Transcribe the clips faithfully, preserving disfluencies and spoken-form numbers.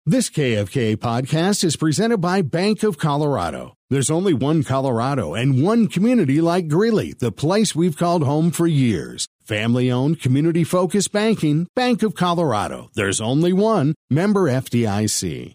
This K F K podcast is presented by Bank of Colorado. There's only one Colorado and one community like Greeley, the place we've called home for years. Family-owned, community-focused banking, Bank of Colorado. There's only one. Member F D I C.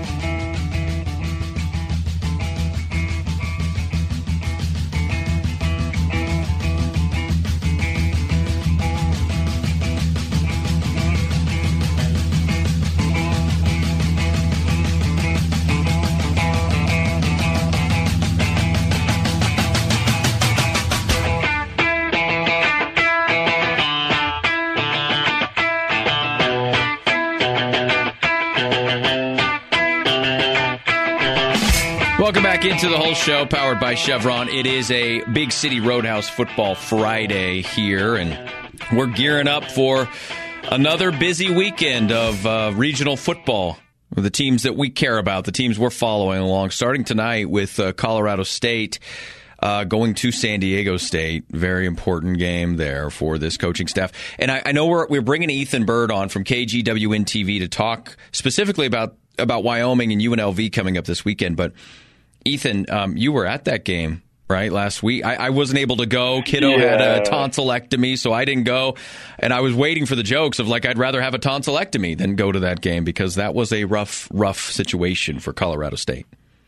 Welcome back into the whole show, powered by Chevron. It is a Big City Roadhouse Football Friday here, and we're gearing up for another busy weekend of uh, regional football. The teams that we care about, the teams we're following along, starting tonight with uh, Colorado State uh, going to San Diego State. Very important game there for this coaching staff. And I, I know we're we're bringing Ethan Bird on from K G W N T V to talk specifically about, about Wyoming and U N L V coming up this weekend, but Ethan, um, you were at that game, right, last week. I, I wasn't able to go. Kiddo yeah. had a tonsillectomy, so I didn't go. And I was waiting for the jokes of, like, I'd rather have a tonsillectomy than go to that game because that was a rough, rough situation for Colorado State.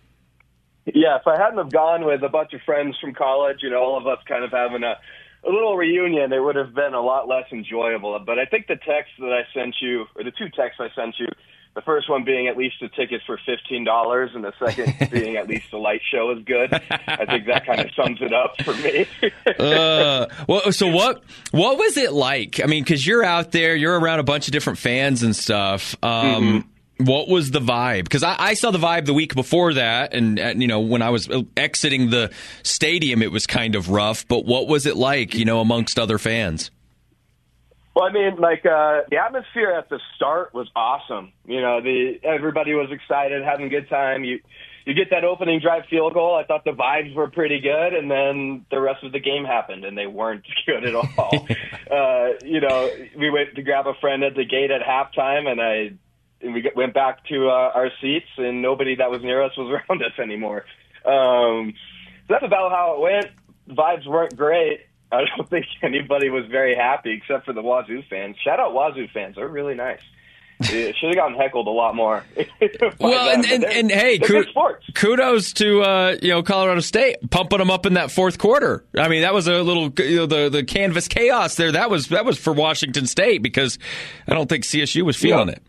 Yeah, if I hadn't have gone with a bunch of friends from college, you know, all of us kind of having a, a little reunion, it would have been a lot less enjoyable. But I think the text that I sent you, or the two texts I sent you, the first one being at least a ticket for fifteen dollars, and the second being at least the light show is good. I think that kind of sums it up for me. uh, well, so what what was it like? I mean, because you're out there, you're around a bunch of different fans and stuff. Um, mm-hmm. What was the vibe? Because I, I saw the vibe the week before that, and, and you know, when I was exiting the stadium, it was kind of rough. But what was it like, you know, amongst other fans? Well, I mean, like, uh, the atmosphere at the start was awesome. You know, the everybody was excited, having a good time. You you get that opening drive field goal. I thought the vibes were pretty good, and then the rest of the game happened, and they weren't good at all. uh, you know, we went to grab a friend at the gate at halftime, and I and we went back to uh, our seats, and nobody that was near us was around us anymore. Um, so that's about how it went. The vibes weren't great. I don't think anybody was very happy except for the Wazoo fans. Shout out Wazoo fans. They're really nice. It should have gotten heckled a lot more. well, and, and, and hey, kudos to uh, you know Colorado State pumping them up in that fourth quarter. I mean, that was a little you know, the the canvas chaos there. That was that was for Washington State because I don't think C S U was feeling yeah. it.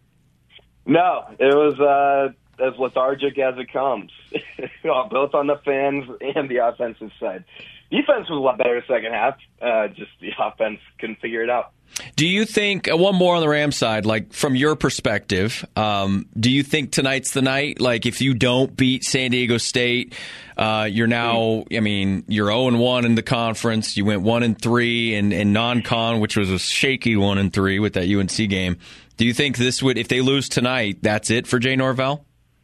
No, it was uh, as lethargic as it comes, both on the fans and the offensive side. Defense was a lot better the second half. Uh, just the offense couldn't figure it out. Do you think, uh, one more on the Rams side, like from your perspective, um, do you think tonight's the night? Like if you don't beat San Diego State, uh, you're now, I mean, you're oh and one in the conference. You went one and three in, in non-con, which was a shaky one and three with that U N C game. Do you think this would, if they lose tonight, that's it for Jay Norvell?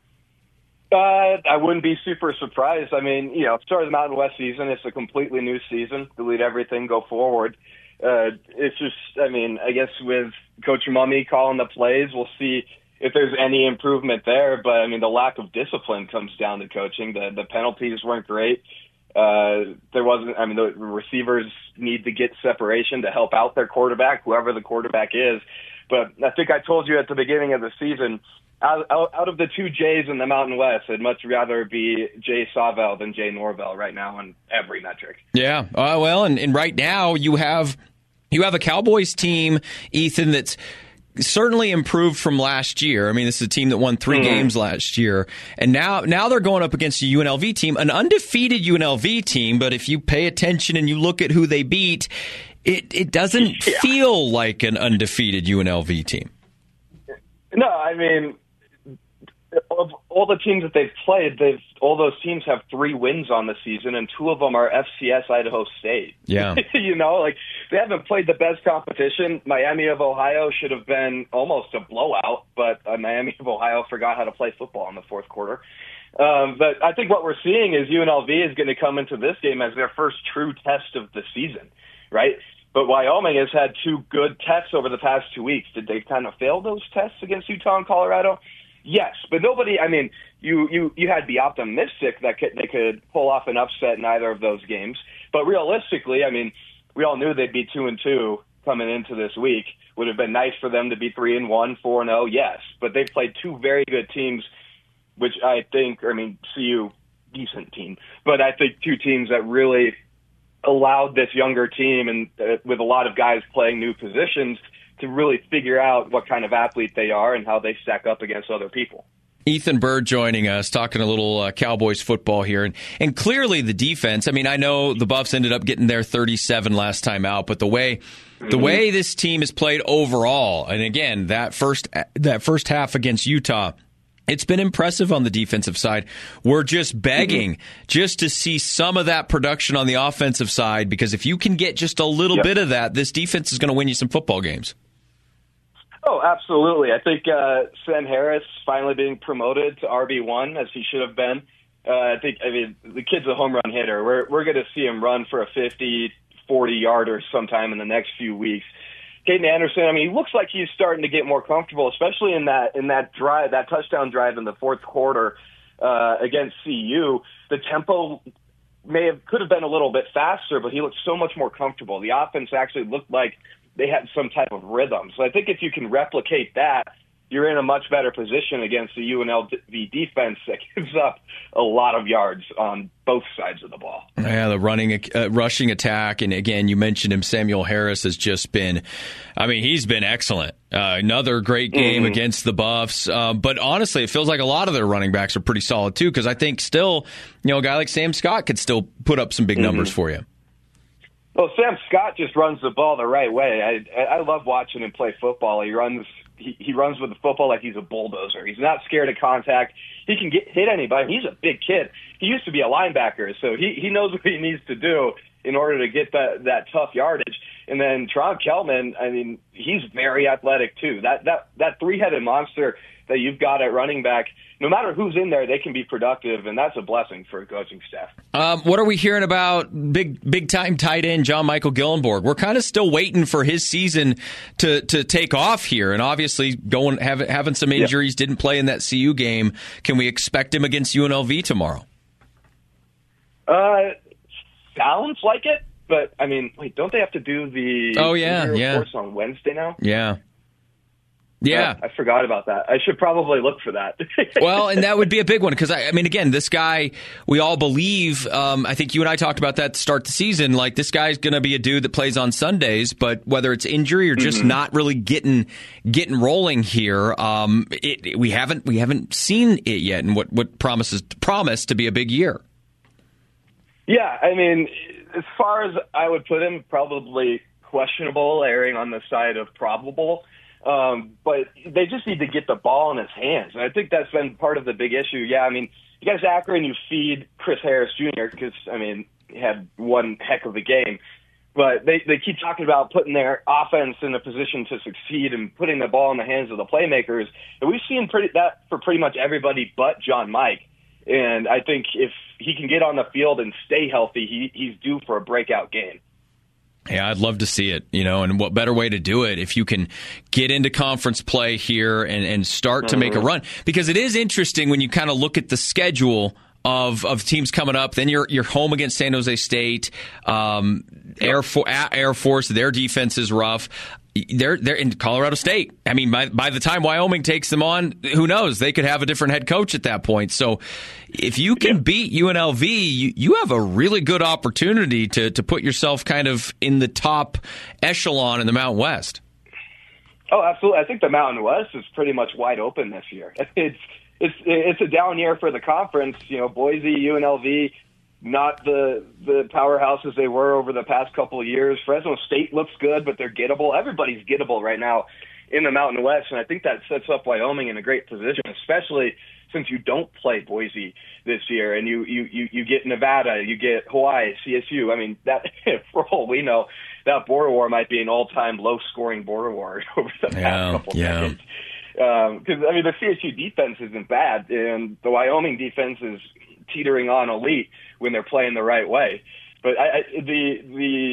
Uh, I wouldn't be super surprised. I mean, you know, start of the Mountain West season, it's a completely new season. Delete everything, go forward. Uh, it's just, I mean, I guess with Coach Mummy calling the plays, we'll see if there's any improvement there. But, I mean, the lack of discipline comes down to coaching. The, the penalties weren't great. Uh, there wasn't, I mean, the receivers need to get separation to help out their quarterback, whoever the quarterback is. But I think I told you at the beginning of the season, Out, out of the two Jays in the Mountain West, I'd much rather be Jay Sawvel than Jay Norvell right now on every metric. Yeah, uh, well, and, and right now you have you have a Cowboys team, Ethan, that's certainly improved from last year. I mean, this is a team that won three mm. games last year, and now now they're going up against a U N L V team, an undefeated U N L V team. But if you pay attention and you look at who they beat, it it doesn't yeah. feel like an undefeated U N L V team. No, I mean, of all the teams that they've played, they've all those teams have three wins on the season, and two of them are F C S Idaho State. Yeah, you know, like they haven't played the best competition. Miami of Ohio should have been almost a blowout, but uh, Miami of Ohio forgot how to play football in the fourth quarter. Um, but I think what we're seeing is U N L V is going to come into this game as their first true test of the season, right? But Wyoming has had two good tests over the past two weeks. Did they kind of fail those tests against Utah and Colorado? Yes, but nobody, I mean, you, you, you had to be optimistic that could, they could pull off an upset in either of those games. But realistically, I mean, we all knew they'd be two and two coming into this week. Would have been nice for them to be three and one, four and oh, yes. But they've played two very good teams, which I think, I mean, C U, decent team. But I think two teams that really allowed this younger team and uh, with a lot of guys playing new positions to really figure out what kind of athlete they are and how they stack up against other people. Ethan Bird joining us, talking a little uh, Cowboys football here. And, and clearly the defense, I mean, I know the Buffs ended up getting their thirty-seven last time out, but the way mm-hmm. the way this team has played overall, and again, that first that first half against Utah, it's been impressive on the defensive side. We're just begging mm-hmm. just to see some of that production on the offensive side, because if you can get just a little yep. bit of that, this defense is going to win you some football games. Oh, absolutely. I think uh, Sam Harris finally being promoted to R B one, as he should have been. Uh, I think, I mean, the kid's a home run hitter. We're we're going to see him run for a fifty, forty-yarder sometime in the next few weeks. Caden Anderson, I mean, he looks like he's starting to get more comfortable, especially in that in that drive, that touchdown drive in the fourth quarter uh, against C U. The tempo may have could have been a little bit faster, but he looked so much more comfortable. The offense actually looked like they had some type of rhythm. So I think if you can replicate that, you're in a much better position against the U N L V defense that gives up a lot of yards on both sides of the ball. Yeah, the running, uh, rushing attack, and again, you mentioned him, Samuel Harris has just been, I mean, he's been excellent. Uh, another great game mm-hmm. against the Buffs. Uh, but honestly, it feels like a lot of their running backs are pretty solid too, because I think still, you know, a guy like Sam Scott could still put up some big mm-hmm. numbers for you. Well, Sam Scott just runs the ball the right way. I I love watching him play football. He runs he, he runs with the football like he's a bulldozer. He's not scared of contact. He can get hit anybody. He's a big kid. He used to be a linebacker, so he, he knows what he needs to do in order to get that, that tough yardage. And then Tron Kelman, I mean, he's very athletic too. That that that three-headed monster that you've got at running back, no matter who's in there, they can be productive, and that's a blessing for a coaching staff. Um, what are we hearing about big big time tight end John Michael Gillenborg? We're kind of still waiting for his season to to take off here, and obviously going having having some injuries, yeah. didn't play in that C U game. Can we expect him against U N L V tomorrow? Uh, sounds like it, but I mean, wait, don't they have to do the oh yeah yeah course on Wednesday now? Yeah. Yeah. Oh, I forgot about that. I should probably look for that. Well, and that would be a big one because, I, I mean, again, this guy, we all believe, um, I think you and I talked about that to start the season, like this guy's going to be a dude that plays on Sundays, but whether it's injury or just mm-hmm. not really getting getting rolling here, um, it, it, we haven't we haven't seen it yet and what, what promises promise to be a big year. Yeah, I mean, as far as I would put him, probably questionable, erring on the side of probable. Um, but they just need to get the ball in his hands. And I think that's been part of the big issue. Yeah, I mean, you guys Akron, you feed Chris Harris Junior because, I mean, he had one heck of a game. But they, they keep talking about putting their offense in a position to succeed and putting the ball in the hands of the playmakers. And we've seen pretty, that for pretty much everybody but John Mike. And I think if he can get on the field and stay healthy, he, he's due for a breakout game. Yeah, I'd love to see it, you know, and what better way to do it if you can get into conference play here and, and start to make a run. Because it is interesting when you kind of look at the schedule of of teams coming up. Then you're you're home against San Jose State, um, Air, For- Air Force. Their defense is rough. They're they're in Colorado State. I mean, by by the time Wyoming takes them on, who knows? They could have a different head coach at that point. So, if you can beat U N L V, you, you have a really good opportunity to to put yourself kind of in the top echelon in the Mountain West. Oh, absolutely. I think the Mountain West is pretty much wide open this year. It's it's it's a down year for the conference. You know, Boise, U N L V. Not the the powerhouses they were over the past couple of years. Fresno State looks good, but they're gettable. Everybody's gettable right now in the Mountain West, and I think that sets up Wyoming in a great position, especially since you don't play Boise this year, and you you you, you get Nevada, you get Hawaii, C S U. I mean, that for all we know, that border war might be an all-time low-scoring border war over the past yeah, couple of yeah. decades. Because um, I mean, the C S U defense isn't bad, and the Wyoming defense is teetering on elite when they're playing the right way. But I, I, the the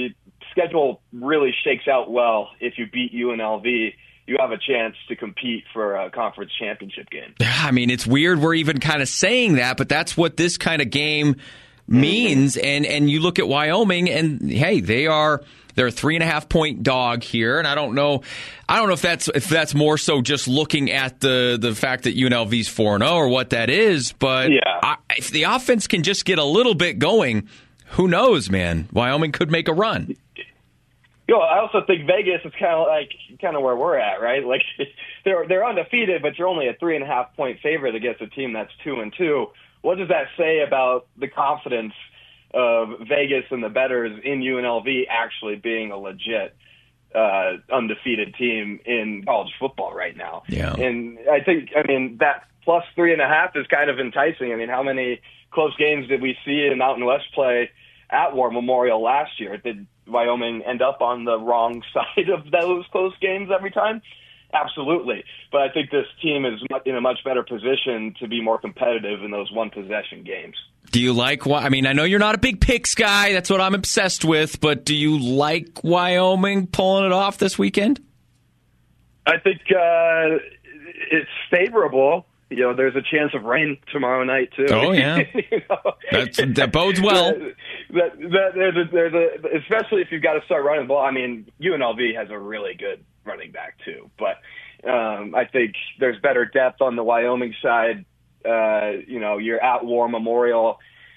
schedule really shakes out well, if you beat U N L V, you have a chance to compete for a conference championship game. I mean, it's weird we're even kind of saying that, but that's what this kind of game means. Mm-hmm. And and you look at Wyoming, and hey, they are they're a three and a half point dog here. And I don't know, I don't know if that's if that's more so just looking at the the fact that U N L V's four and zero or what that is. But yeah. I, if the offense can just get a little bit going, who knows, man? Wyoming could make a run. You know, I also think Vegas is kind of like kind of where we're at, right? Like they're they're undefeated, but you're only a three and a half point favorite against a team that's two and two. What does that say about the confidence of Vegas and the bettors in U N L V actually being a legit uh, undefeated team in college football right now? Yeah. And I think, I mean, that plus three and a half is kind of enticing. I mean, how many close games did we see in Mountain West play at War Memorial last year? Did Wyoming end up on the wrong side of those close games every time? Absolutely. But I think this team is in a much better position to be more competitive in those one-possession games. Do you like, I mean, I know you're not a big picks guy. That's what I'm obsessed with. But do you like Wyoming pulling it off this weekend? I think uh, it's favorable. You know, there's a chance of rain tomorrow night, too. Oh, yeah. you know? That's, that bodes well. that, that, there's a, there's a, especially if you've got to start running the ball. I mean, U N L V has a really good running back, too. But um, I think there's better depth on the Wyoming side. Uh, you know, you're at War Memorial.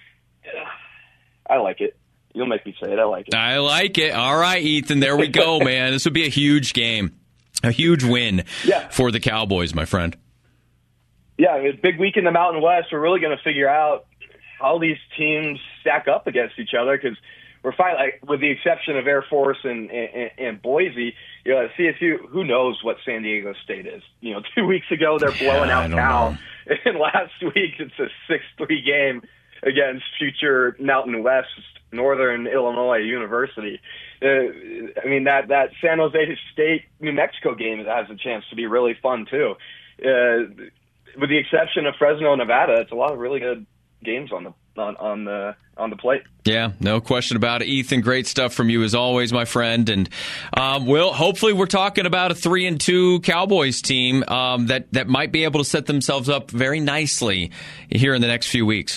I like it. You'll make me say it. I like it. I like it. All right, Ethan. There we go, man. This would be a huge game. A huge win yeah. for the Cowboys, my friend. Yeah, it's a big week in the Mountain West. We're really going to figure out how these teams stack up against each other because we're finally, like, with the exception of Air Force and, and, and Boise, you know, C S U, who knows what San Diego State is? You know, two weeks ago they're blowing yeah, out Cal, and last week it's a six three game against future Mountain West Northern Illinois University. Uh, I mean, that, that San Jose State New Mexico game has a chance to be really fun too. Uh, with the exception of Fresno, Nevada, it's a lot of really good games on the on, on the on the plate. Yeah, no question about it. Ethan, great stuff from you as always, my friend. And um, well, hopefully we're talking about a three and two Cowboys team um, that that might be able to set themselves up very nicely here in the next few weeks.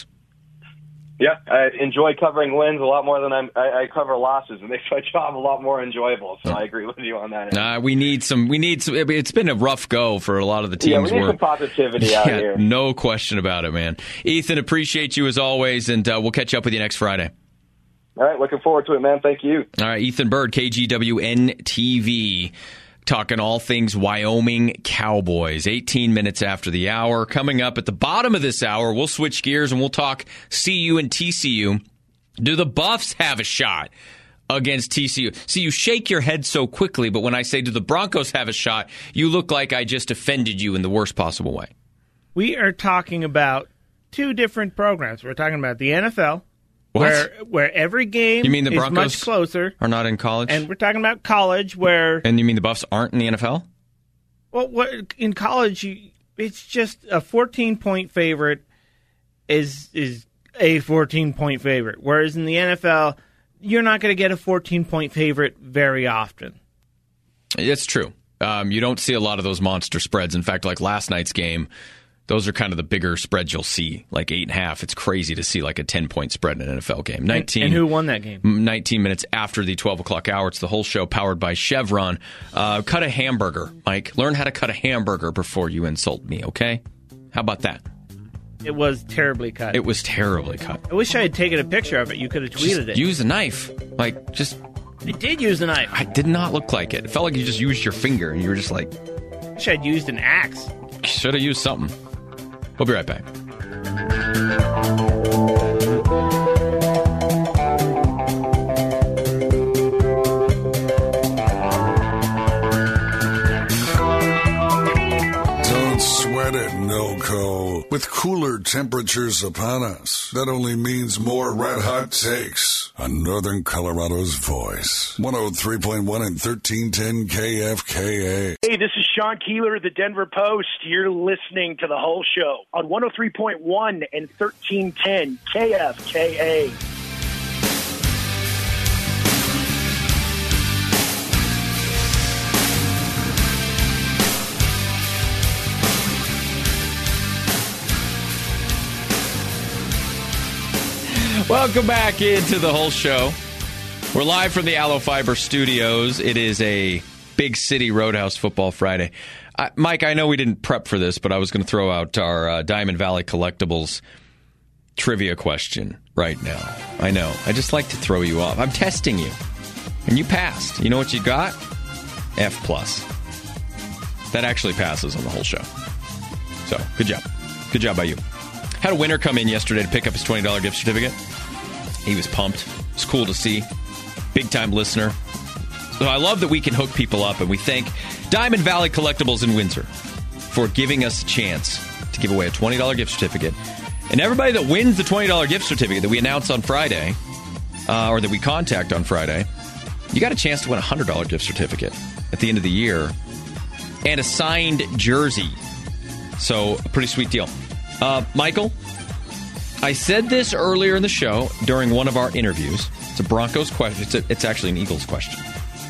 Yeah, I enjoy covering wins a lot more than I'm, I, I cover losses. It makes my job a lot more enjoyable. So I agree with you on that. Uh, we need some. We need some. It's been a rough go for a lot of the teams. Yeah, we need where, some positivity out yeah, here. No question about it, man. Ethan, appreciate you as always, and uh, we'll catch up with you next Friday. All right, looking forward to it, man. Thank you. All right, Ethan Bird, K G W N T V. Talking all things Wyoming Cowboys. eighteen minutes after the hour. Coming up at the bottom of this hour, we'll switch gears and we'll talk C U and T C U. Do the Buffs have a shot against T C U? See, you shake your head so quickly, but when I say do the Broncos have a shot, you look like I just offended you in the worst possible way. We are talking about two different programs. We're talking about the N F L. What? Where where every game you mean the Broncos is much closer. Are not in college? And we're talking about college where... And you mean the Buffs aren't in the N F L? Well, what, in college, you, it's just a fourteen-point favorite is is a fourteen-point favorite. Whereas in the N F L, you're not going to get a fourteen-point favorite very often. It's true. Um, you don't see a lot of those monster spreads. In fact, like last night's game, those are kind of the bigger spreads you'll see, like eight and a half. It's crazy to see like a ten-point spread in an N F L game. nineteen And, and who won that game? nineteen minutes after the twelve o'clock hour. It's the whole show powered by Chevron. Uh, cut a hamburger, Mike. Learn how to cut a hamburger before you insult me, okay? How about that? It was terribly cut. It was terribly cut. I wish I had taken a picture of it. You could have tweeted just it. Use a knife. Like, just... I did use a knife. I did not look like it. It felt like you just used your finger and you were just like... I wish I'd used an axe. Should have used something. We'll be right back. Don't sweat it, NoCo. With cooler temperatures upon us, that only means more red hot takes on Northern Colorado's voice. one oh three point one and thirteen ten K F K A. Hey, this is Sean Keeler of the Denver Post. You're listening to the whole show on one oh three point one and thirteen ten K F K A. Welcome back into the whole show. We're live from the Aloe Fiber Studios. It is a Big City Roadhouse Football Friday. Uh, Mike, I know we didn't prep for this, but I was going to throw out our uh, Diamond Valley Collectibles trivia question right now. I know. I just like to throw you off. I'm testing you. And you passed. You know what you got? F plus. That actually passes on the whole show. So, good job. Good job by you. Had a winner come in yesterday to pick up his twenty dollars gift certificate. He was pumped. It's cool to see. Big time listener. So I love that we can hook people up, and we thank Diamond Valley Collectibles in Windsor for giving us a chance to give away a twenty dollars gift certificate. And everybody that wins the twenty dollars gift certificate that we announce on Friday, uh, or that we contact on Friday, you got a chance to win a one hundred dollars gift certificate at the end of the year and a signed jersey. So, a pretty sweet deal. Uh, Michael, I said this earlier in the show during one of our interviews. It's a Broncos question. It's, a, it's actually an Eagles question.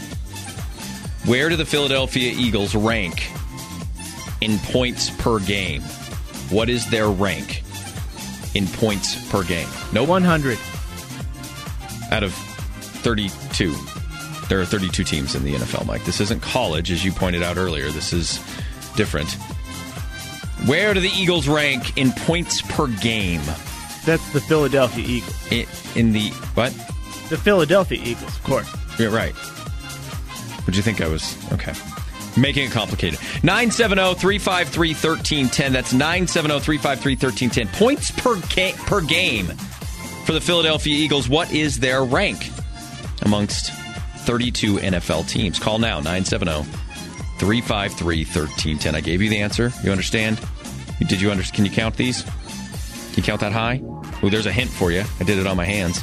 Where do the Philadelphia Eagles rank in points per game? What is their rank in points per game? No, one hundred. Out of thirty-two. There are thirty-two teams in the N F L, Mike. This isn't college, as you pointed out earlier. This is different. Where do the Eagles rank in points per game? That's the Philadelphia Eagles. In, in the, what? The Philadelphia Eagles, of course. Yeah, right. Would you think I was? Okay. Making it complicated. nine seven zero, three five three, one three one zero. That's nine seven zero, three five three, one three one zero. Points per, ga- per game for the Philadelphia Eagles. What is their rank amongst thirty-two N F L teams? Call now, nine seven zero, three five three, one three one zero. I gave you the answer. You understand? Did you understand? Can you count these? Can you count that high? Oh, there's a hint for you. I did it on my hands.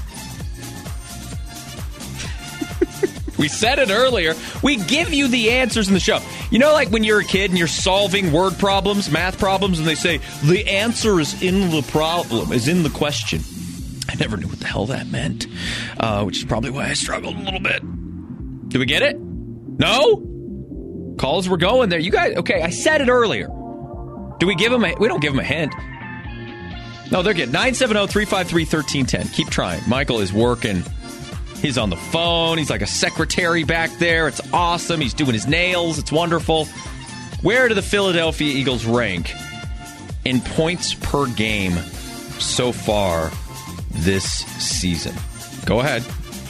We said it earlier. We give you the answers in the show. You know, like when you're a kid and you're solving word problems, math problems, and they say, the answer is in the problem, is in the question. I never knew what the hell that meant, uh, which is probably why I struggled a little bit. Did we get it? No? Calls were going there. You guys, okay, I said it earlier. Do we give them a, we don't give them a hint. No, they're good. nine seven zero, three five three, one three one zero. Keep trying. Michael is working. He's on the phone. He's like a secretary back there. It's awesome. He's doing his nails. It's wonderful. Where do the Philadelphia Eagles rank in points per game so far this season? Go ahead.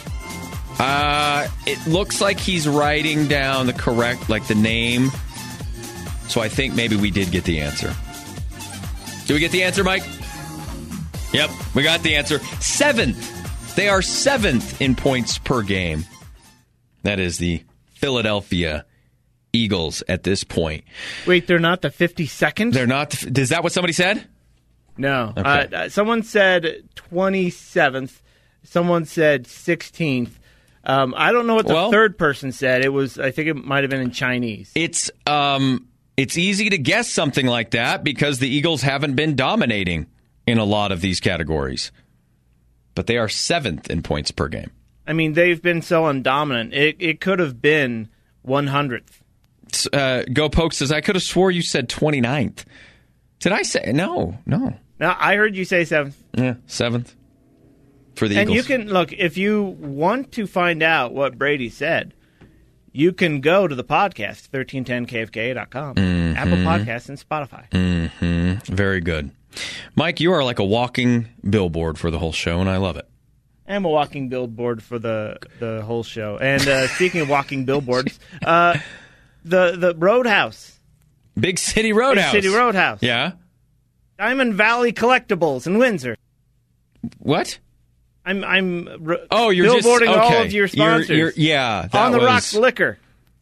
Uh, it looks like he's writing down the correct, like the name. So I think maybe we did get the answer. Did we get the answer, Mike? Yep, we got the answer. Seventh. They are seventh in points per game. That is the Philadelphia Eagles at this point. Wait, they're not the fifty-second? They're not. The, is that what somebody said? No. Okay. Uh, someone said twenty-seventh. Someone said sixteenth. Um, I don't know what the well, third person said. It was. I think it might have been in Chinese. It's um, it's easy to guess something like that because the Eagles haven't been dominating in a lot of these categories. But they are seventh in points per game. I mean, they've been so undominant. It it could have been one hundredth. Uh, Go Poke says, I could have swore you said twenty-ninth. Did I say? No, no. No, I heard you say seventh. Yeah, seventh for the and Eagles. And you can, look, if you want to find out what Brady said, you can go to the podcast, thirteen ten K F K A dot com, mm-hmm. Apple Podcasts, and Spotify. Mm-hmm. Very good. Mike, you are like a walking billboard for the whole show, and I love it. I'm a walking billboard for the the whole show. And uh, speaking of walking billboards, uh, the the Roadhouse, Big City Roadhouse, Big City Roadhouse, yeah, Diamond Valley Collectibles in Windsor. What? I'm I'm re- oh you're billboarding just, okay. all of your sponsors. You're, you're, yeah, that on the was, Rocks Liquor.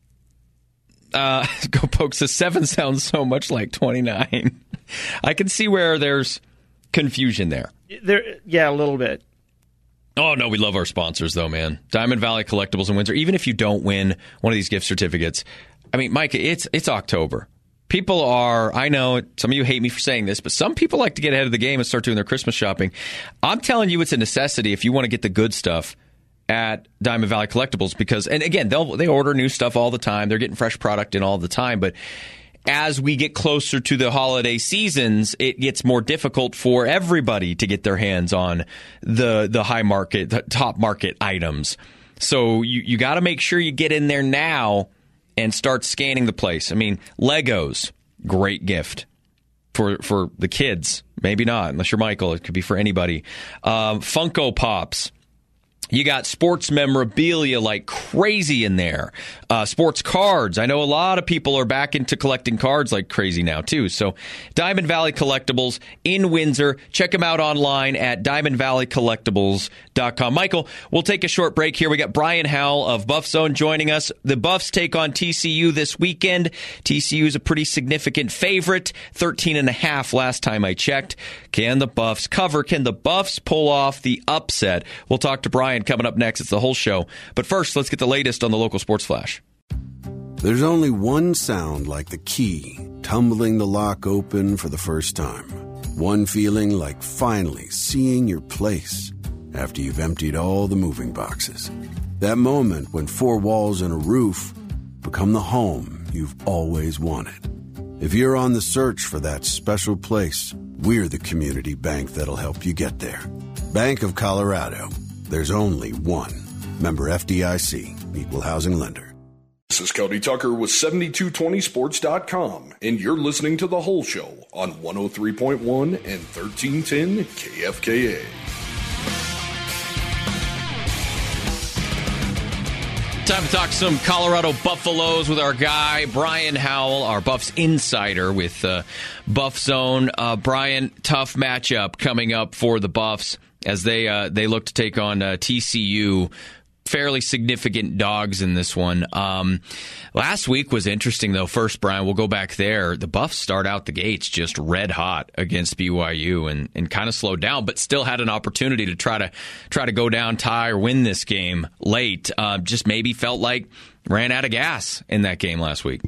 Uh, Go Poke says seven sounds so much like twenty-nine. I can see where there's confusion there. There, yeah, a little bit. Oh, no, we love our sponsors, though, man. Diamond Valley Collectibles in Windsor. Even if you don't win one of these gift certificates, I mean, Mike, it's it's October. People are, I know, some of you hate me for saying this, but some people like to get ahead of the game and start doing their Christmas shopping. I'm telling you it's a necessity if you want to get the good stuff at Diamond Valley Collectibles because, and again, they'll they order new stuff all the time. They're getting fresh product in all the time, but as we get closer to the holiday seasons, it gets more difficult for everybody to get their hands on the the high market, the top market items. So you, you got to make sure you get in there now and start scanning the place. I mean, Legos, great gift for for the kids. Maybe not, unless you're Michael. It could be for anybody. Um, Funko Pops. You got sports memorabilia like crazy in there. Uh, sports cards. I know a lot of people are back into collecting cards like crazy now, too. So Diamond Valley Collectibles in Windsor. Check them out online at diamond valley collectibles dot com. Michael, we'll take a short break here. We got Brian Howell of Buff Zone joining us. The Buffs take on T C U this weekend. T C U is a pretty significant favorite. thirteen and a half last time I checked. Can the Buffs cover? Can the Buffs pull off the upset? We'll talk to Brian coming up next. It's the whole show. But first, let's get the latest on the local sports flash. There's only one sound like the key tumbling the lock open for the first time. One feeling like finally seeing your place after you've emptied all the moving boxes. That moment when four walls and a roof become the home you've always wanted. If you're on the search for that special place, we're the community bank that'll help you get there. Bank of Colorado. There's only one. Member F D I C, Equal Housing Lender. This is Cody Tucker with seventy-two twenty sports dot com, and you're listening to The Whole Show on one oh three point one and thirteen ten K F K A. Time to talk some Colorado Buffaloes with our guy, Brian Howell, our Buffs insider with uh, Buff Zone. Uh, Brian, tough matchup coming up for the Buffs as they uh, they look to take on uh, T C U. Fairly significant dogs in this one. Um, last week was interesting, though. First, Brian, we'll go back there. The Buffs start out the gates just red hot against B Y U and, and kind of slowed down, but still had an opportunity to try to try to go down, tie, or win this game late. Uh, just maybe felt like ran out of gas in that game last week.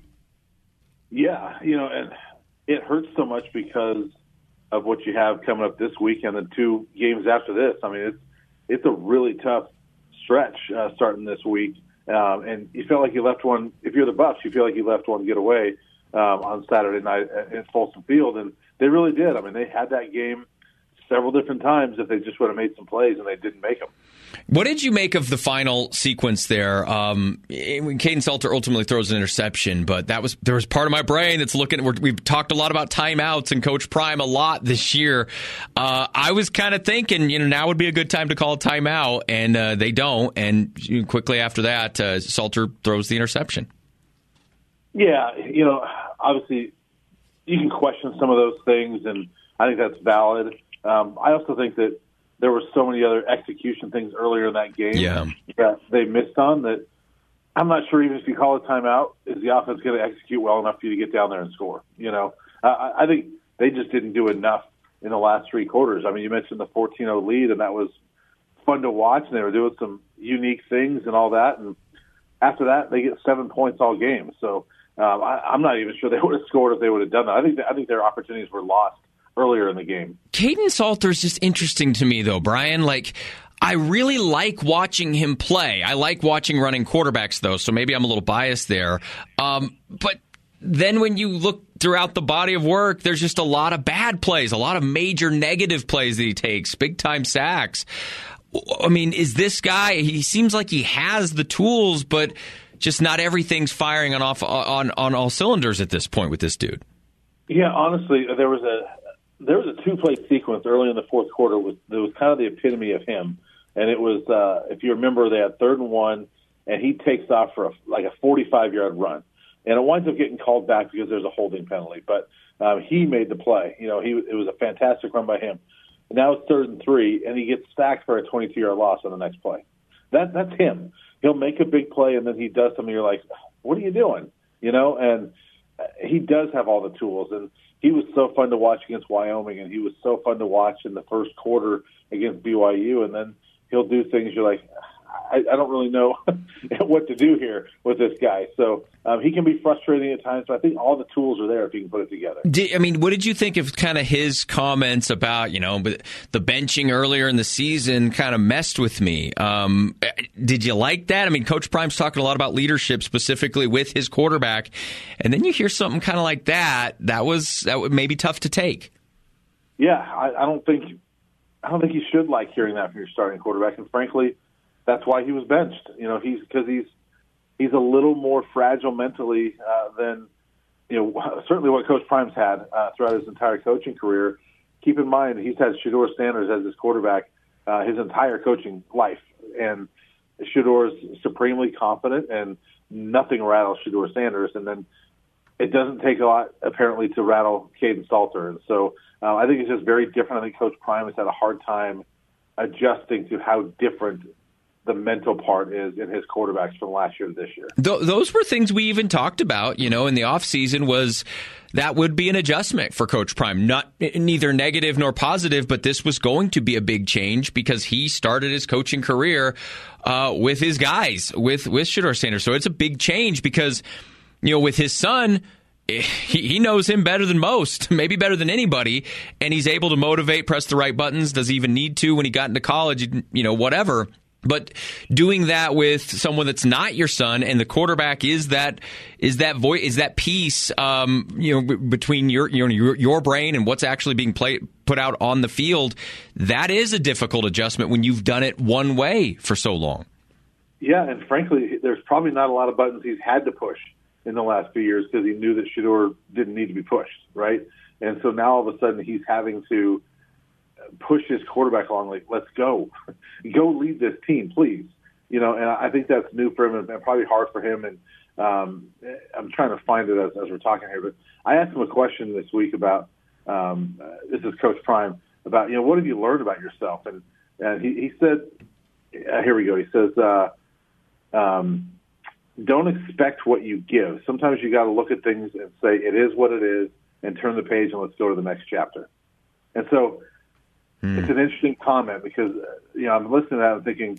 Yeah, you know, and it hurts so much because of what you have coming up this weekend and two games after this. I mean, it's it's a really tough stretch uh, starting this week, um, and you feel like you left one. If you're the Buffs, you feel like you left one get away um, on Saturday night at, at Folsom Field, and they really did. I mean, they had that game several different times if they just would have made some plays, and they didn't make them. What did you make of the final sequence there? Um, Caden Salter ultimately throws an interception, but that was there was part of my brain that's looking. We're, we've talked a lot about timeouts and Coach Prime a lot this year. Uh, I was kind of thinking, you know, now would be a good time to call a timeout, and uh, they don't. And quickly after that, uh, Salter throws the interception. Yeah, you know, obviously you can question some of those things, and I think that's valid. Um, I also think that there were so many other execution things earlier in that game yeah. that they missed on that I'm not sure even if you call a timeout, is the offense going to execute well enough for you to get down there and score? You know, uh, I think they just didn't do enough in the last three quarters. I mean, you mentioned the fourteen oh lead, and that was fun to watch, and they were doing some unique things and all that. And after that, they get seven points all game. So um, I, I'm not even sure they would have scored if they would have done that. I think I think their opportunities were lost earlier in the game. Caden Salter is just interesting to me, though, Brian. Like, I really like watching him play. I like watching running quarterbacks, though, so maybe I'm a little biased there. Um, but then when you look throughout the body of work, there's just a lot of bad plays, a lot of major negative plays that he takes, big-time sacks. I mean, is this guy, he seems like he has the tools, but just not everything's firing on off on, on all cylinders at this point with this dude. Yeah, honestly, there was a there was a two-play sequence early in the fourth quarter with, that was kind of the epitome of him. And it was, uh, if you remember, they had third and one, and he takes off for a, like a forty-five-yard run. And it winds up getting called back because there's a holding penalty. But um, he made the play. You know, he it was a fantastic run by him. And now it's third and three, and he gets sacked for a twenty-two-yard loss on the next play. That That's him. He'll make a big play, and then he does something. You're like, what are you doing? You know, and he does have all the tools. And he was so fun to watch against Wyoming, and he was so fun to watch in the first quarter against B Y U. And then he'll do things you're like, I, I don't really know what to do here with this guy. So um, he can be frustrating at times, but I think all the tools are there if he can put it together. Did, I mean, what did you think of kind of his comments about, you know, the benching earlier in the season kind of messed with me? Um, did you like that? I mean, Coach Prime's talking a lot about leadership specifically with his quarterback, and then you hear something kind of like that. That was that would maybe tough to take. Yeah, I, I don't think I don't think you should like hearing that from your starting quarterback, and frankly, that's why he was benched. You know, he's because he's he's a little more fragile mentally uh, than you know certainly what Coach Prime's had uh, throughout his entire coaching career. Keep in mind he's had Shedeur Sanders as his quarterback uh, his entire coaching life, and Shedeur is supremely confident, and nothing rattles Shedeur Sanders. And then it doesn't take a lot apparently to rattle Kaidon Salter, and so uh, I think it's just very different. I think Coach Prime has had a hard time adjusting to how different the mental part is in his quarterbacks from last year to this year. Th- those were things we even talked about, you know, in the offseason was that would be an adjustment for Coach Prime. Not neither negative nor positive, but this was going to be a big change because he started his coaching career uh, with his guys, with, with Shedeur Sanders. So it's a big change because, you know, with his son, he, he knows him better than most, maybe better than anybody, and he's able to motivate, press the right buttons. Does he even need to when he got into college, you know, whatever. But doing that with someone that's not your son, and the quarterback is that is that voice is that piece, um, you know, between your your your brain and what's actually being played put out on the field. That is a difficult adjustment when you've done it one way for so long. Yeah, and frankly, there's probably not a lot of buttons he's had to push in the last few years because he knew that Shedeur didn't need to be pushed, right? And so now all of a sudden he's having to push his quarterback along, like, let's go. Go lead this team, please. You know, and I think that's new for him and probably hard for him. And um, I'm trying to find it as, as we're talking here. But I asked him a question this week about, um, uh, this is Coach Prime, about, you know, what have you learned about yourself? And, and he, he said, uh, here we go. He says, uh, um, don't expect what you give. Sometimes you got to look at things and say, it is what it is, and turn the page and let's go to the next chapter. And so, it's an interesting comment because, you know, I'm listening to that and thinking,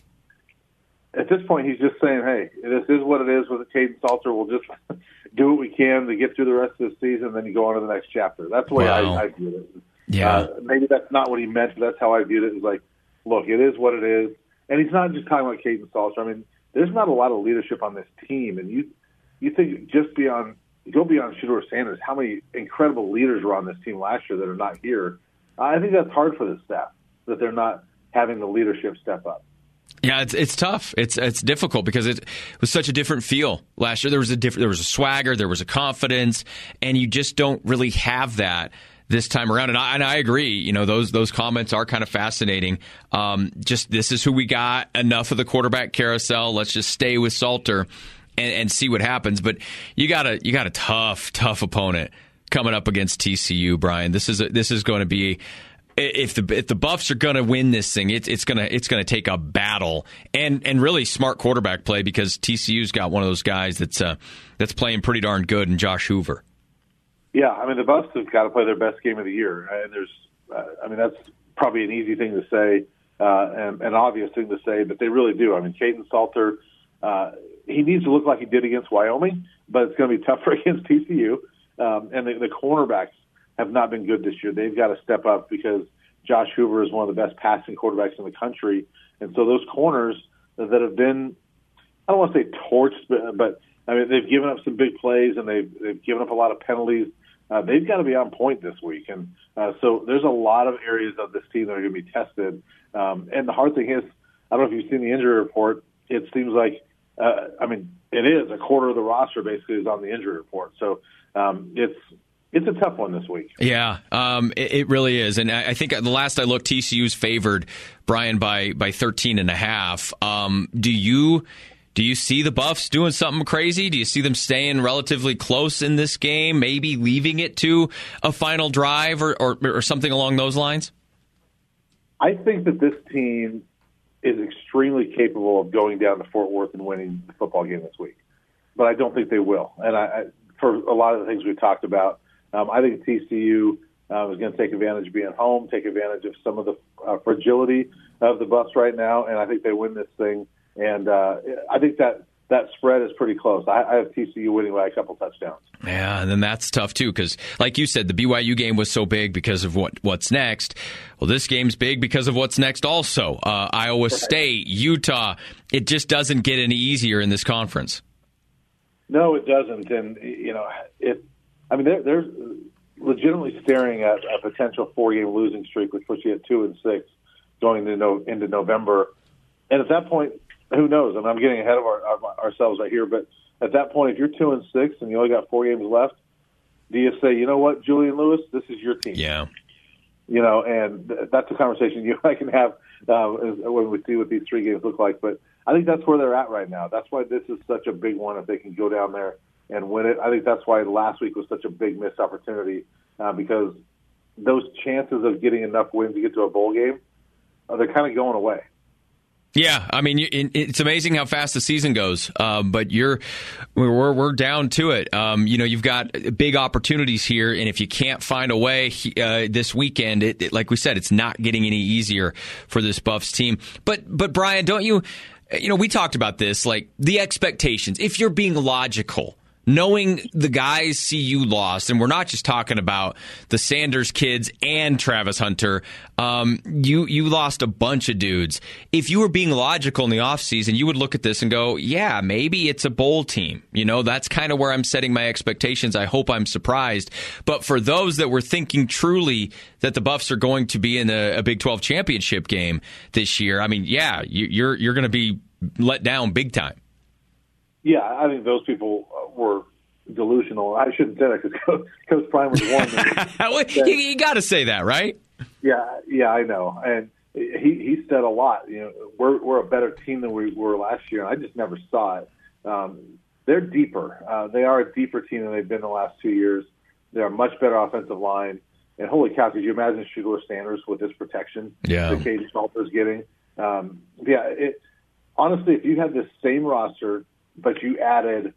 at this point, he's just saying, hey, this is what it is with Kaidon Salter. We'll just do what we can to get through the rest of the season, and then you go on to the next chapter. That's the way wow. I, I viewed it. Yeah. Uh, maybe that's not what he meant, but that's how I viewed it. It's like, look, it is what it is. And he's not just talking about Kaidon Salter. I mean, there's not a lot of leadership on this team. And you you think just beyond, go beyond Shedeur Sanders, how many incredible leaders were on this team last year that are not here? I think that's hard for the staff, that they're not having the leadership step up. Yeah, it's it's tough. It's it's difficult because it was such a different feel last year. There was a different, there was a swagger, there was a confidence, and you just don't really have that this time around. And I, and I agree. You know, those those comments are kind of fascinating. Um, just this is who we got. Enough of the quarterback carousel. Let's just stay with Salter and, and see what happens. But you got a you got a tough tough opponent coming up against T C U, Brian. This is a, this is going to be, if the if the Buffs are going to win this thing, it's it's gonna it's gonna take a battle and and really smart quarterback play because T C U's got one of those guys that's uh, that's playing pretty darn good in Josh Hoover. Yeah, I mean the Buffs have got to play their best game of the year, and there's uh, I mean that's probably an easy thing to say uh, and an obvious thing to say, but they really do. I mean Kaidon Salter, uh, he needs to look like he did against Wyoming, but it's going to be tougher against T C U. Um, and the, the cornerbacks have not been good this year. They've got to step up because Josh Hoover is one of the best passing quarterbacks in the country. And so those corners that have been, I don't want to say torched, but, but I mean, they've given up some big plays and they've, they've given up a lot of penalties. Uh, they've got to be on point this week. And uh, so there's a lot of areas of this team that are going to be tested. Um, and the hard thing is, I don't know if you've seen the injury report. It seems like, uh, I mean, it is a quarter of the roster basically is on the injury report. So, Um, it's it's a tough one this week. Yeah, um, it, it really is. And I, I think the last I looked, T C U's favored, Brian, by by thirteen and a half. Um, do you do you see the Buffs doing something crazy? Do you see them staying relatively close in this game, maybe leaving it to a final drive or, or, or something along those lines? I think that this team is extremely capable of going down to Fort Worth and winning the football game this week. But I don't think they will. And I, I for a lot of the things we've talked about, um, I think T C U uh, is going to take advantage of being home, take advantage of some of the uh, fragility of the Buffs right now, and I think they win this thing And uh, I think that that spread is pretty close. I, I have T C U winning by a couple touchdowns. Yeah, and then that's tough, too, because like you said, the B Y U game was so big because of what what's next. Well, this game's big because of what's next also. Uh, Iowa State, Utah. It just doesn't get any easier in this conference. No, it doesn't. And, you know, it. I mean, they're, they're legitimately staring at a potential four-game losing streak, which puts you at two and six going into, no, into November. And at that point, who knows? I mean, I'm getting ahead of our, our, ourselves right here, but at that point, if you're two and six and you only got four games left, do you say, you know what, Julian Lewis, this is your team? Yeah. You know, and th- that's a conversation you and I can have uh, when we see what these three games look like. But I think that's where they're at right now. That's why this is such a big one if they can go down there and win it. I think that's why last week was such a big missed opportunity uh, because those chances of getting enough wins to get to a bowl game, uh, they're kind of going away. Yeah, I mean, it's amazing how fast the season goes. Um, but you're we're we're down to it. Um, you know, you've got big opportunities here, and if you can't find a way uh, this weekend, it, it, like we said, it's not getting any easier for this Buffs team. But but Brian, don't you? You know, we talked about this, like the expectations. If you're being logical, knowing the guys C U lost, and we're not just talking about the Sanders kids and Travis Hunter, um, you you lost a bunch of dudes. If you were being logical in the offseason, you would look at this and go, yeah, maybe it's a bowl team. You know, that's kind of where I'm setting my expectations. I hope I'm surprised. But for those that were thinking truly that the Buffs are going to be in a, a Big twelve championship game this year, I mean, yeah, you, you're you're going to be let down big time. Yeah, I think those people were delusional. I shouldn't say that because Coach, Coach Prime was one. you you got to say that, right? Yeah, yeah, I know. And he he said a lot. You know, we're we're a better team than we were last year, and I just never saw it. Um, they're deeper. Uh, they are a deeper team than they've been the last two years. They're a much better offensive line. And holy cow, could you imagine Shedeur Sanders with this protection yeah. that Katie Salter's getting? Um, yeah, it, honestly, if you had this same roster, but you added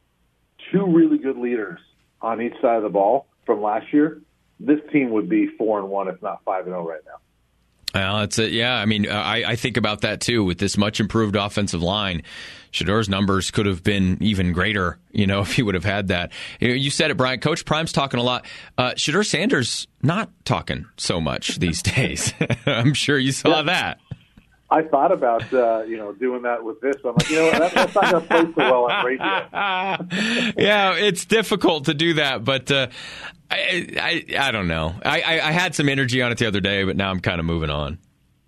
two really good leaders on each side of the ball from last year, this team would be four and one, if not five and zero right now. Well, it's a, yeah. I mean, I, I think about that too. With this much improved offensive line, Shedeur's numbers could have been even greater. You know, if he would have had that. You said it, Brian. Coach Prime's talking a lot. Uh, Shedeur Sanders not talking so much these days. I'm sure you saw yeah. that. I thought about uh, you know doing that with this. But I'm like, you know what, that, that's not going to play so well on radio. Yeah, it's difficult to do that, but uh, I, I I don't know. I, I, I had some energy on it the other day, but now I'm kind of moving on.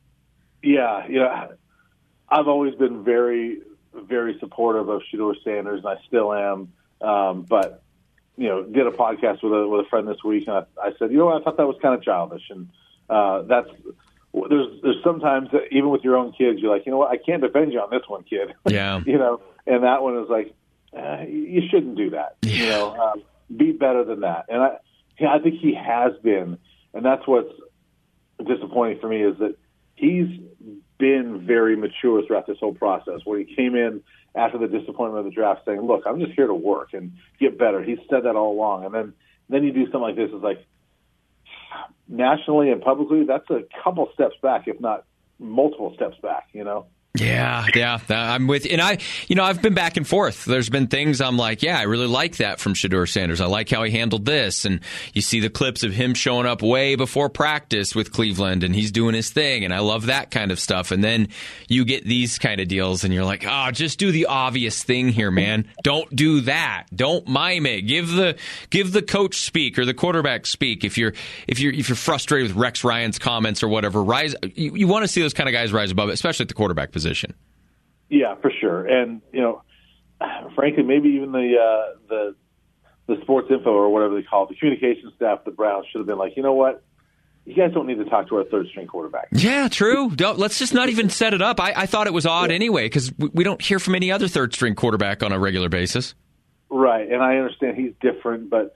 Yeah, you know, I've always been very, very supportive of Shedeur Sanders, and I still am. Um, but you know, did a podcast with a with a friend this week, and I, I said, you know what, I thought that was kind of childish, and uh, that's. There's there's sometimes that even with your own kids, you're like, you know what, I can't defend you on this one, kid. Yeah. you know, and that one is like, uh, you shouldn't do that. Yeah. You know, um, be better than that. And I, yeah, I think he has been, and that's what's disappointing for me is that he's been very mature throughout this whole process. When he came in after the disappointment of the draft, saying, "Look, I'm just here to work and get better." He's said that all along, and then then you do something like this, it's like. Nationally and publicly, that's a couple steps back, if not multiple steps back, you know? Yeah, yeah, I'm with, and I, you know, I've been back and forth. There's been things I'm like, yeah, I really like that from Shedeur Sanders. I like how he handled this, and you see the clips of him showing up way before practice with Cleveland, and he's doing his thing, and I love that kind of stuff. And then you get these kind of deals, and you're like, oh, just do the obvious thing here, man. Don't do that. Don't mime it. Give the give the coach speak or the quarterback speak. If you're if you're if you're frustrated with Rex Ryan's comments or whatever, rise. You, you want to see those kind of guys rise above it, especially at the quarterback position. Yeah, for sure. And, you know, frankly, maybe even the uh, the the sports info or whatever they call it, the communication staff of the Browns should have been like, you know what? You guys don't need to talk to our third-string quarterback. Yeah, true. Don't, let's just not even set it up. I, I thought it was odd yeah. anyway because we, we don't hear from any other third-string quarterback on a regular basis. Right, and I understand he's different, but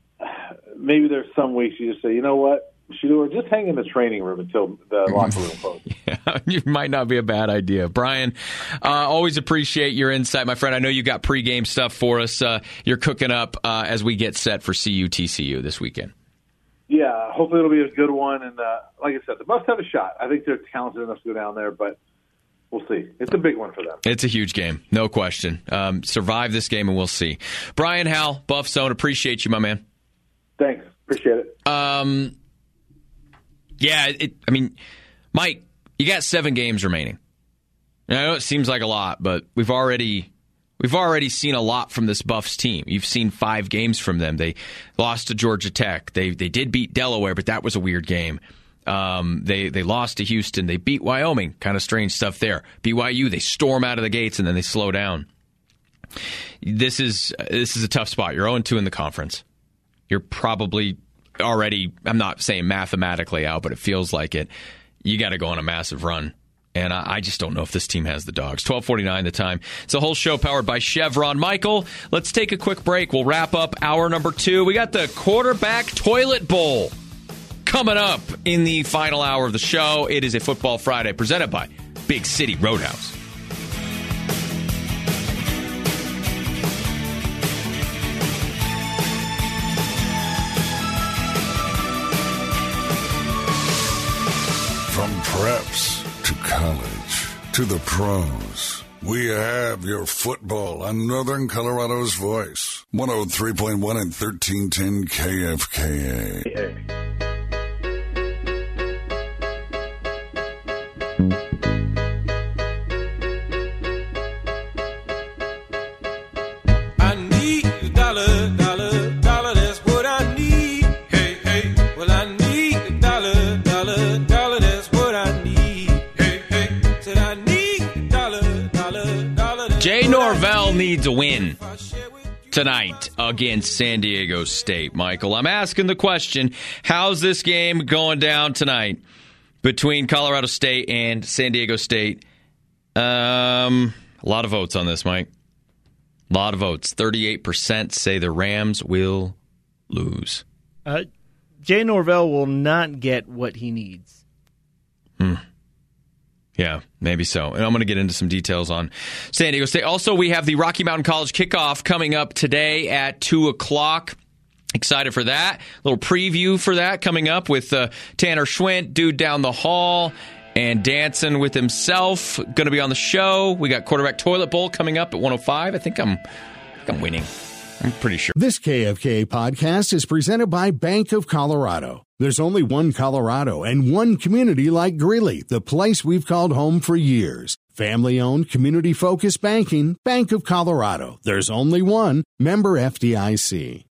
maybe there's some weeks you just say, you know what? Shedeur, just hang in the training room until the locker room closes. Yeah, it might not be a bad idea. Brian, uh, always appreciate your insight, my friend. I know you got pregame stuff for us. Uh, you're cooking up uh, as we get set for C U T C U this weekend. Yeah, hopefully it'll be a good one. And uh, like I said, the Buffs have a shot. I think they're talented enough to go down there, but we'll see. It's a big one for them. It's a huge game, no question. Um, survive this game, and we'll see. Brian Howell, Buff Zone, appreciate you, my man. Thanks. Appreciate it. Um, yeah, it, I mean, Mike, you got seven games remaining. And I know it seems like a lot, but we've already we've already seen a lot from this Buffs team. You've seen five games from them. They lost to Georgia Tech. They they did beat Delaware, but that was a weird game. Um, they they lost to Houston. They beat Wyoming. Kind of strange stuff there. B Y U, they storm out of the gates and then they slow down. This is this is a tough spot. You're oh and two in the conference. You're probably already, I'm not saying mathematically out, but it feels like it. You got to go on a massive run. And I, I just don't know if this team has the dogs. twelve forty-nine the time. It's a whole show powered by Chevron. Michael, let's take a quick break. We'll wrap up hour number two. We got the quarterback toilet bowl coming up in the final hour of the show. It is a Football Friday presented by Big City Roadhouse. From preps to college to the pros, we have your football on Northern Colorado's voice. one oh three point one and thirteen ten K F K A. Jay Norvell needs a win tonight against San Diego State. Michael, I'm asking the question, how's this game going down tonight between Colorado State and San Diego State? Um, a lot of votes on this, Mike. A lot of votes. thirty-eight percent say the Rams will lose. Uh, Jay Norvell will not get what he needs. Hmm. Yeah, maybe so. And I'm going to get into some details on San Diego State. Also, we have the Rocky Mountain College kickoff coming up today at two o'clock. Excited for that. A little preview for that coming up with uh, Tanner Schwint, dude down the hall, and dancing with himself. Going to be on the show. We got quarterback toilet bowl coming up at one oh five. I think I'm, I think I'm winning. I'm pretty sure. This K F K A podcast is presented by Bank of Colorado. There's only one Colorado and one community like Greeley, the place we've called home for years. Family-owned, community-focused banking, Bank of Colorado. There's only one. Member F D I C.